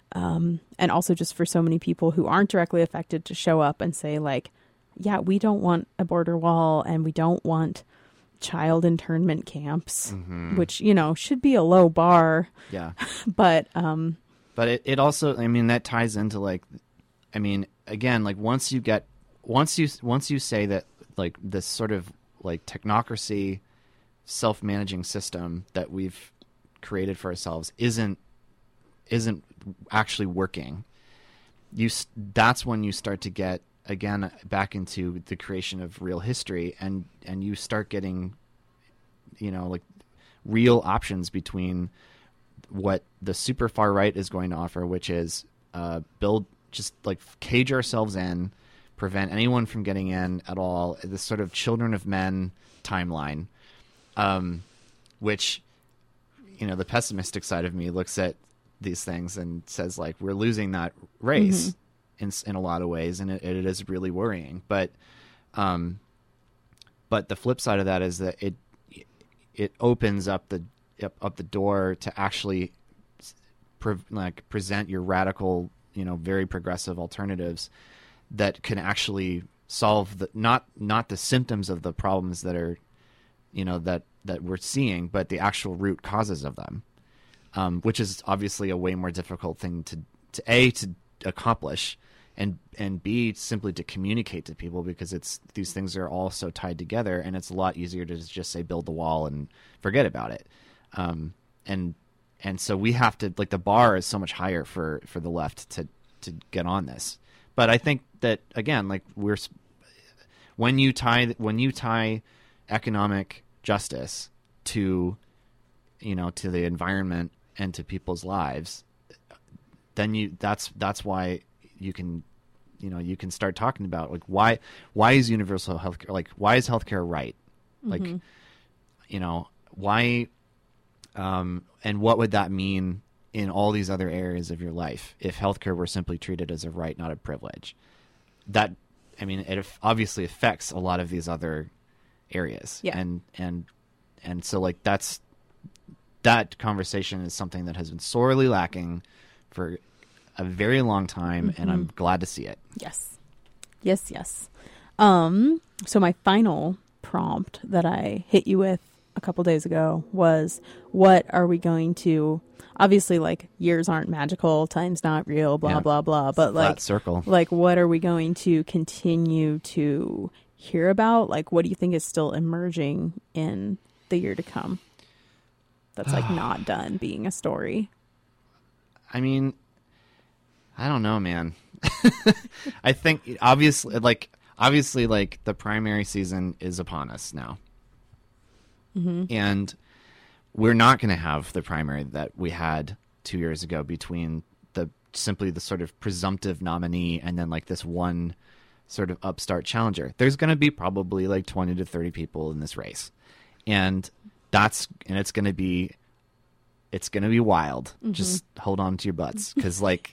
um, and also just for so many people who aren't directly affected to show up and say like, yeah, we don't want a border wall and we don't want child internment camps, mm-hmm. which, you know, should be a low bar. Yeah. but, um, but it, it also, I mean, that ties into like, I mean, again, like once you get, once you, once you say that like this sort of like technocracy, self-managing system that we've created for ourselves isn't isn't actually working, you that's when you start to get again back into the creation of real history, and and you start getting, you know, like real options between what the super far right is going to offer, which is uh build just like cage ourselves in, prevent anyone from getting in at all, this sort of children of men timeline, um which, you know, the pessimistic side of me looks at these things and says like, we're losing that race mm-hmm. in in a lot of ways, and it, it is really worrying. But, um, but the flip side of that is that it it opens up the up, up the door to actually pre- like present your radical, you know, very progressive alternatives that can actually solve the not not the symptoms of the problems that are, you know, that. that we're seeing, but the actual root causes of them, um, which is obviously a way more difficult thing to, to A, to accomplish, and and B, simply to communicate to people, because it's these things are all so tied together, and it's a lot easier to just say build the wall and forget about it. Um, and and so we have to, like, the bar is so much higher for, for the left to, to get on this. but I think that again, like we're when you tie when you tie economic justice to you know to the environment and to people's lives, then you that's that's why you can you know you can start talking about like why why is universal healthcare like why is healthcare right, like Mm-hmm. you know why um and what would that mean in all these other areas of your life if healthcare were simply treated as a right, not a privilege. That I mean it obviously affects a lot of these other areas. Yeah. and and and so like that's that conversation is something that has been sorely lacking for a very long time, Mm-hmm. and I'm glad to see it. Yes. Yes, yes. Um, so my final prompt that I hit you with a couple days ago was, what are we going to, obviously like years aren't magical, time's not real, blah, Yeah. blah, blah. But Flat like, circle. like what are we going to continue to hear about? Like, what do you think is still emerging in the year to come? That's like not done being a story. I mean, I don't know, man. I think obviously, like obviously, like the primary season is upon us now, Mm-hmm. and we're not going to have the primary that we had two years ago between the simply the sort of presumptive nominee and then like this one sort of upstart challenger. There's going to be probably like twenty to thirty people in this race, and that's and it's going to be it's going to be wild. Mm-hmm. Just hold on to your butts, because like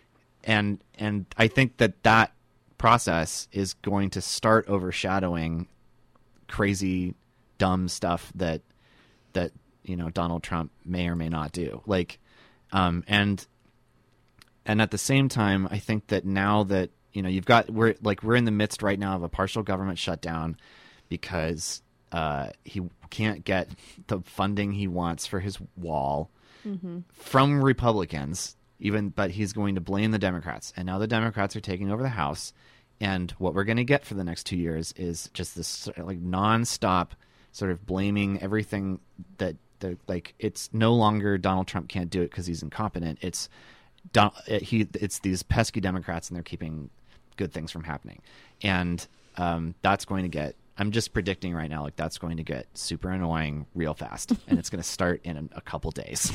and and I think that that process is going to start overshadowing crazy dumb stuff that that you know Donald Trump may or may not do, like um and and at the same time I think that now that you know you've got we're like we're in the midst right now of a partial government shutdown because uh he can't get the funding he wants for his wall Mm-hmm. from Republicans, even, but he's going to blame the Democrats, and now the Democrats are taking over the House, and what we're going to get for the next two years is just this sort of, like nonstop sort of blaming everything that the like it's no longer Donald Trump can't do it because he's incompetent. It's Don, he it's these pesky Democrats, and they're keeping good things from happening, and um, that's going to get. I'm just predicting right now, like that's going to get super annoying real fast, and it's going to start in a, a couple days.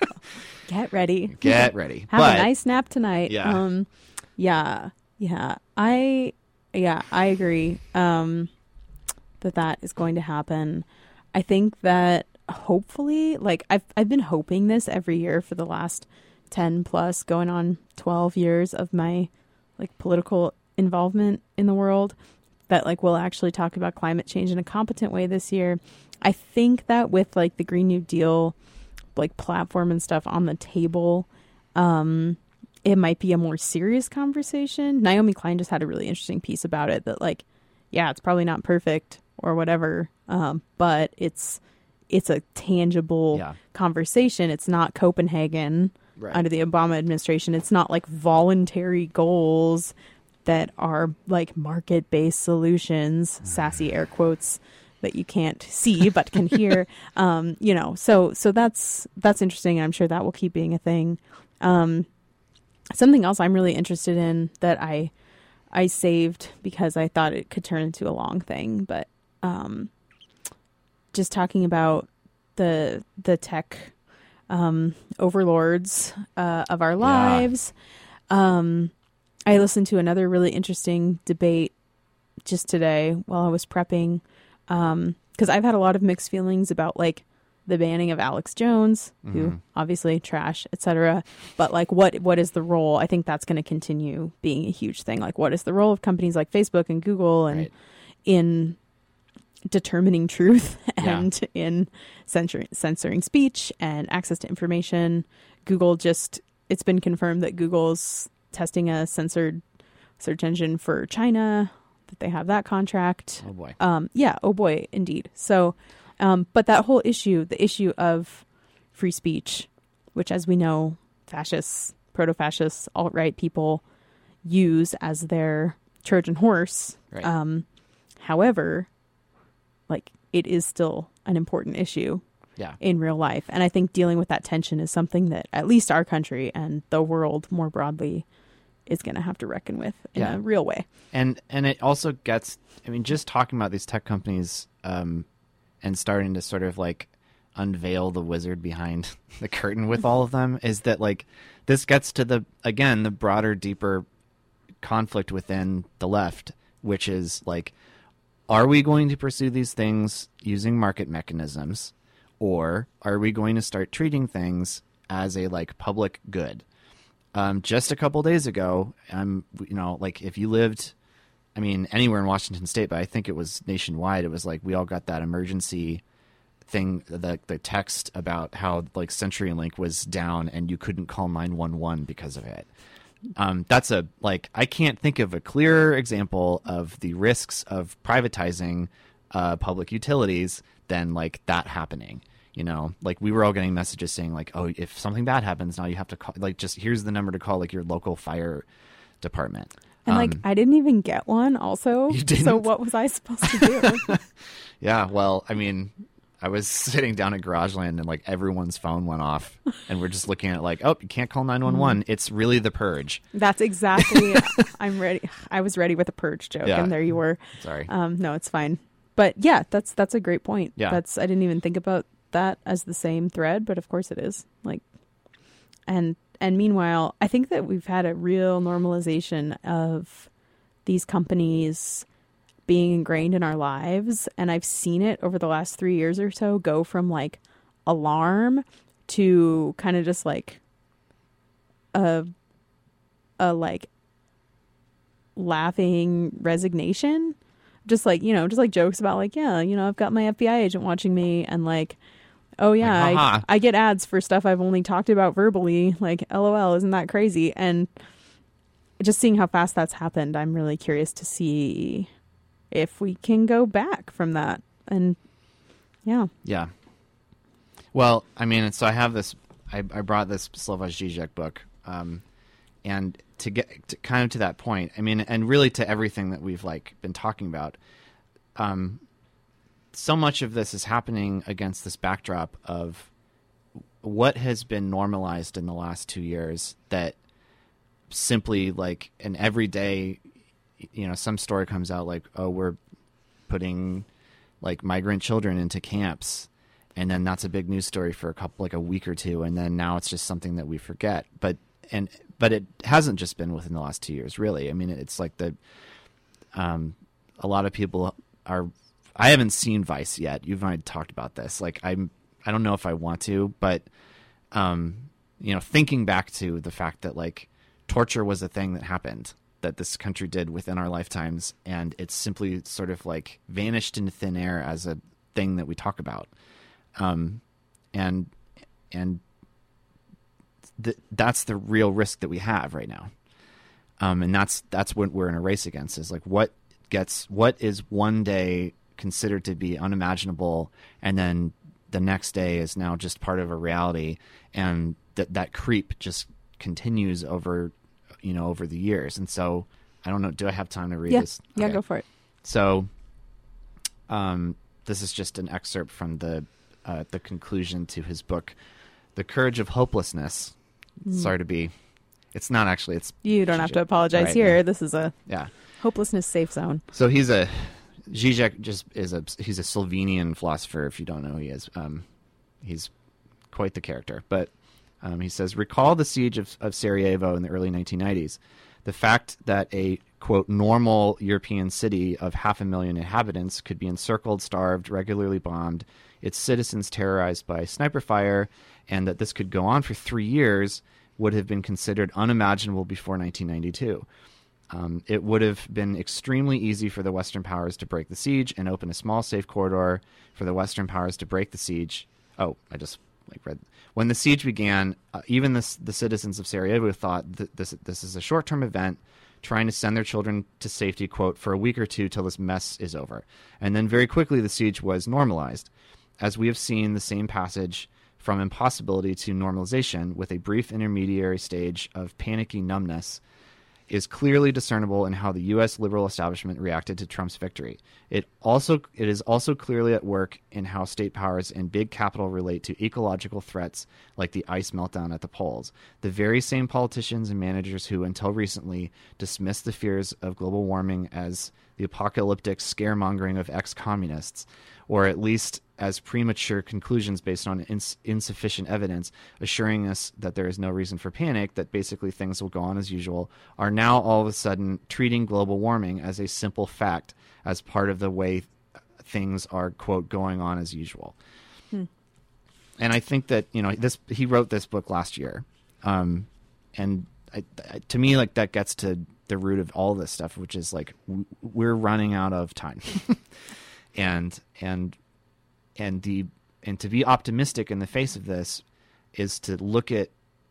Get ready. Get ready. Have but, a nice nap tonight. Yeah. Um, yeah. Yeah. I, yeah, I agree. Um, that that is going to happen. I think that hopefully, like I've, I've been hoping this every year for the last ten plus going on twelve years of my like political involvement in the world, that like we'll actually talk about climate change in a competent way this year. I think that with like the Green New Deal like platform and stuff on the table, um, it might be a more serious conversation. Naomi Klein just had a really interesting piece about it that like, yeah, it's probably not perfect or whatever, um, but it's it's a tangible Yeah. conversation. It's not Copenhagen Right. under the Obama administration. It's not like voluntary goals that are like market-based solutions, sassy air quotes that you can't see but can hear. um, you know, so so that's that's interesting. I'm sure that will keep being a thing. Um, something else I'm really interested in that I I saved because I thought it could turn into a long thing, but um, just talking about the the tech um, overlords uh, of our lives. Um, I listened to another really interesting debate just today while I was prepping, um, because I've had a lot of mixed feelings about like the banning of Alex Jones, who Mm-hmm. obviously trash, et cetera. But like, what what is the role? I think that's going to continue being a huge thing. Like, what is the role of companies like Facebook and Google and Right. in determining truth Yeah. and in censoring censoring speech and access to information? Google just it's been confirmed that Google's testing a censored search engine for China, that they have that contract. Oh boy. Um, yeah. Oh boy, indeed. So, um, but that whole issue, the issue of free speech, which as we know, fascists, proto-fascists, alt-right people use as their Trojan horse. Right. Um, however, like it is still an important issue Yeah. in real life. And I think dealing with that tension is something that at least our country and the world more broadly is going to have to reckon with in Yeah. a real way. And and it also gets, I mean, just talking about these tech companies um, and starting to sort of like unveil the wizard behind the curtain with all of them is that like this gets to the, again, the broader, deeper conflict within the left, which is like, are we going to pursue these things using market mechanisms, or are we going to start treating things as a like public good? Um, just a couple days ago, um, you know, like if you lived, I mean, anywhere in Washington State, but I think it was nationwide. It was like we all got that emergency thing, the the text about how like CenturyLink was down and you couldn't call nine one one because of it. Um, that's a like I can't think of a clearer example of the risks of privatizing uh, public utilities than like that happening. You know, like we were all getting messages saying like, oh, if something bad happens, now you have to call, like, just here's the number to call, like your local fire department. And like, Um, I didn't even get one also. You didn't? So what was I supposed to do? yeah, well, I mean, I was sitting down at GarageLand and like everyone's phone went off and we're just looking at like, oh, you can't call nine one one. It's really the purge. That's exactly, I'm ready. I was ready with a purge joke Yeah. and there you were. Sorry. Um, no, it's fine. But yeah, that's, that's a great point. Yeah. That's, I didn't even think about that as the same thread, but of course it is. Like, and, and meanwhile, I think that we've had a real normalization of these companies being ingrained in our lives. And I've seen it over the last three years or so go from like alarm to kind of just like a, a like laughing resignation. Just like, you know, just like jokes about like, yeah, you know, I've got my F B I agent watching me and like, oh yeah, Like, haha. I, I get ads for stuff I've only talked about verbally. Like, LOL, isn't that crazy? And just seeing how fast that's happened, I'm really curious to see if we can go back from that. And yeah. Yeah. Well, I mean, so I have this, I, I brought this Slavoj Žižek book, um, and to get to kind of to that point, I mean, and really to everything that we've like been talking about, um, so much of this is happening against this backdrop of what has been normalized in the last two years that simply like an everyday, you know, some story comes out like, oh, we're putting like migrant children into camps. And then that's a big news story for a couple, like a week or two. And then now it's just something that we forget. But, and, but it hasn't just been within the last two years, really. I mean, it's like the, um, a lot of people are, I haven't seen Vice yet. You've already talked about this. Like, I'm, I don't know if I want to, but, um, you know, thinking back to the fact that like torture was a thing that happened, that this country did within our lifetimes. And it's simply sort of like vanished into thin air as a thing that we talk about. Um, and, and th- that's the real risk that we have right now. Um, and that's, that's what we're in a race against, is like what gets, what is one day considered to be unimaginable. And then the next day is now just part of a reality. And that, that creep just continues over, you know, over the years. And so I don't know, do I have time to read Yeah. this? Yeah, Okay. go for it. So, um, this is just an excerpt from the, uh, the conclusion to his book, The Courage of Hopelessness. Mm. Sorry to be, it's not actually, it's, You don't have to apologize Right, here. yeah. This is a yeah. hopelessness safe zone. So he's a, Zizek just is a, he's a Slovenian philosopher. If you don't know who he is, um, he's quite the character, but, um, he says, recall the siege of, of Sarajevo in the early nineteen nineties. The fact that a, quote, normal European city of half a million inhabitants could be encircled, starved, regularly bombed, its citizens terrorized by sniper fire, and that this could go on for three years would have been considered unimaginable before nineteen ninety-two. Um, it would have been extremely easy for the Western powers to break the siege and open a small, safe corridor for the Western powers to break the siege. Oh, I just like read. When the siege began, uh, even the, the citizens of Sarajevo thought that this this is a short-term event, trying to send their children to safety, quote, for a week or two till this mess is over. And then very quickly the siege was normalized. As we have seen, the same passage from impossibility to normalization with a brief intermediary stage of panicky numbness. is clearly discernible in how the U S liberal establishment reacted to Trump's victory. It also it is also clearly at work in how state powers and big capital relate to ecological threats like the ice meltdown at the poles. The very same politicians and managers who, until recently, dismissed the fears of global warming as the apocalyptic scaremongering of ex-communists, or at least as premature conclusions based on ins- insufficient evidence, assuring us that there is no reason for panic, that basically things will go on as usual, are now all of a sudden treating global warming as a simple fact, as part of the way things are, quote, going on as usual. Hmm. And I think that, you know, this he wrote this book last year. Um, and I, I, to me, like, that gets to the root of all this stuff, which is like, w- we're running out of time. and, and, and the, and to be optimistic in the face of this is to look at,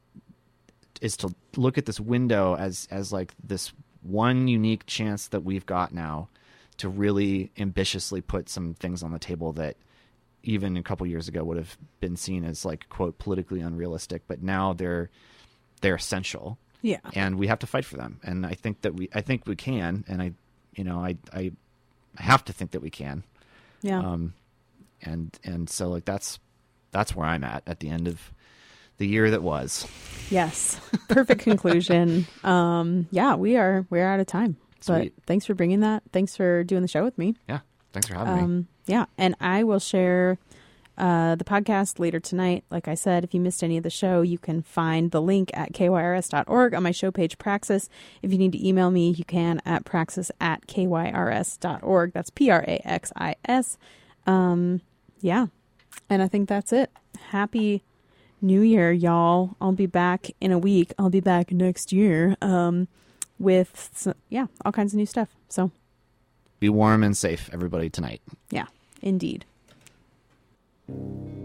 is to look at this window as, as like this one unique chance that we've got now to really ambitiously put some things on the table that even a couple years ago would have been seen as, like, quote, politically unrealistic, but now they're, they're essential. Yeah. And we have to fight for them. And I think that we, I think we can. And I, you know, I, I have to think that we can. Yeah. Um, and, and so, like, that's, that's where I'm at at the end of the year that was. Yes. Perfect conclusion. Um, yeah, we are, we're out of time. Sweet. But thanks for bringing that. Thanks for doing the show with me. Yeah. Thanks for having um, me. Yeah. And I will share Uh, the podcast later tonight. Like I said, if you missed any of the show, you can find the link at K Y R S dot org on my show page, Praxis. If you need to email me, you can at praxis at K Y R S dot org. That's P R A X I S. Um, yeah. And I think that's it. Happy New Year, y'all. I'll be back in a week. I'll be back next year um, with, some, yeah, all kinds of new stuff. So be warm and safe, everybody, tonight. Yeah, indeed. Thank you.